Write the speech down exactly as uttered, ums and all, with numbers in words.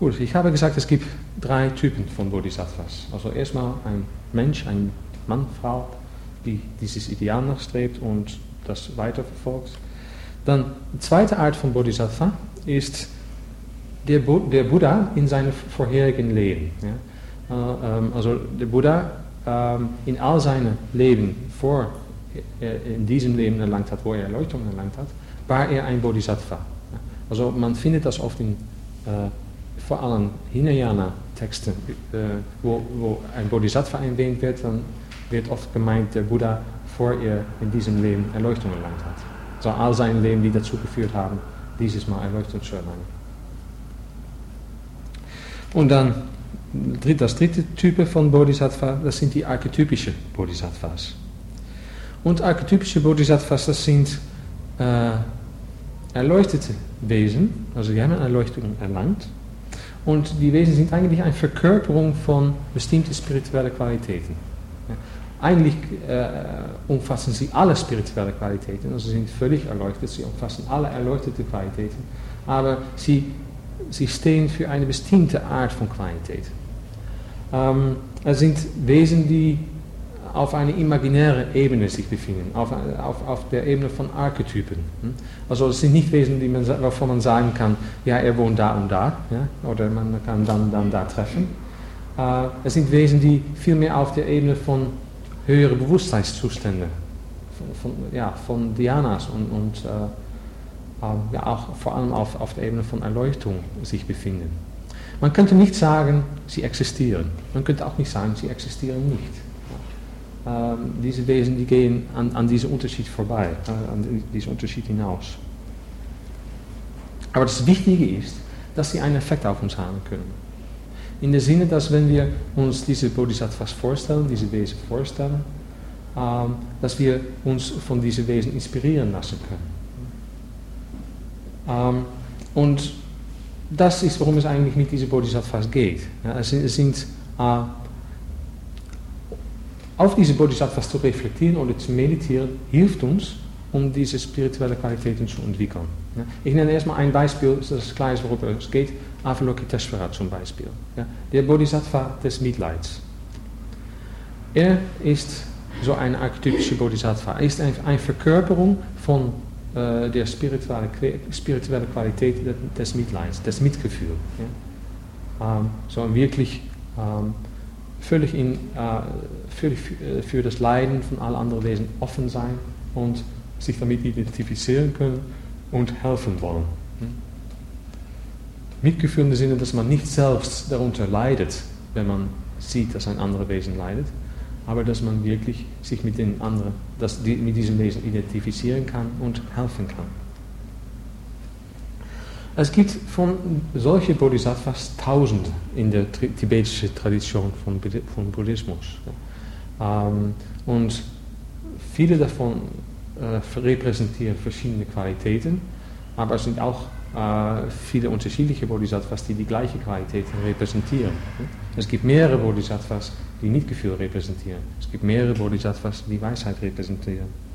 Gut, ich habe gesagt, es gibt drei Typen von Bodhisattvas. Also erstmal ein Mensch, ein Mann, Frau, die dieses Ideal nachstrebt und das weiterverfolgt. Dann die zweite Art von Bodhisattva ist der, Bo- der Buddha in seinem vorherigen Leben. Ja? Äh, ähm, also der Buddha ähm, in all seinen Leben, vor er in diesem Leben erlangt hat, wo er Erleuchtung erlangt hat, war er ein Bodhisattva. Ja? Also man findet das oft in äh, vor allem Hinayana-Texten, äh, wo, wo ein Bodhisattva erwähnt wird, dann wird oft gemeint, der Buddha, vor er in diesem Leben Erleuchtung erlangt hat. Also all seine Leben, die dazu geführt haben, dieses Mal Erleuchtung zu erlangen. Und dann das dritte Typ von Bodhisattva, das sind die archetypischen Bodhisattvas. Und archetypische Bodhisattvas, das sind äh, erleuchtete Wesen, also die haben eine Erleuchtung erlangt. Und die Wesen sind eigentlich eine Verkörperung von bestimmten spirituellen Qualitäten. Ja. Eigentlich äh, umfassen sie alle spirituelle Qualitäten, also sie sind völlig erleuchtet, sie umfassen alle erleuchtete Qualitäten, aber sie, sie stehen für eine bestimmte Art von Qualität. Ähm, es sind Wesen, die auf einer imaginären Ebene sich befinden, auf, auf, auf der Ebene von Archetypen. Also es sind nicht Wesen, die man, wovon man sagen kann, ja, er wohnt da und da, ja, oder man kann dann dann da treffen. Äh, es sind Wesen, die vielmehr auf der Ebene von höheren Bewusstseinszuständen, von, von, ja, von Dhyanas und, und äh, äh, ja, auch vor allem auf, auf der Ebene von Erleuchtung sich befinden. Man könnte nicht sagen, sie existieren. Man könnte auch nicht sagen, sie existieren nicht. Ähm, diese Wesen, die gehen an, an diesem Unterschied vorbei, äh, an diesem Unterschied hinaus. Aber das Wichtige ist, dass sie einen Effekt auf uns haben können. In dem Sinne, dass wenn wir uns diese Bodhisattvas vorstellen, diese Wesen vorstellen, ähm, dass wir uns von diesen Wesen inspirieren lassen können. Ähm, und das ist, worum es eigentlich mit diesen Bodhisattvas geht. Ja, es sind, es sind äh, auf diese Bodhisattvas zu reflektieren oder zu meditieren, hilft uns, um diese spirituelle Qualitäten zu entwickeln. Ja. Ich nenne erstmal ein Beispiel, das klar ist, worüber es geht. Avalokiteshvara zum Beispiel. Ja. Der Bodhisattva des Mitleids. Er ist so ein archetypischer Bodhisattva. Er ist eine, eine Verkörperung von äh, der spirituelle, spirituelle Qualität des Mitleids, des Mitgefühls. Ja. Ähm, so wirklich ähm, völlig, in, äh, völlig für, für das Leiden von allen anderen Wesen offen sein und sich damit identifizieren können und helfen wollen. Mitgefühl im Sinne, dass man nicht selbst darunter leidet, wenn man sieht, dass ein anderes Wesen leidet, aber dass man wirklich sich mit den anderen, dass die, mit diesem Wesen identifizieren kann und helfen kann. Es gibt von solchen Bodhisattvas Tausende in der tibetischen Tradition von, von Buddhismus. Ähm, und viele davon äh, repräsentieren verschiedene Qualitäten, aber es sind auch äh, viele unterschiedliche Bodhisattvas, die die gleiche Qualitäten repräsentieren. Es gibt mehrere Bodhisattvas, die Mitgefühl repräsentieren. Es gibt mehrere Bodhisattvas, die Weisheit repräsentieren.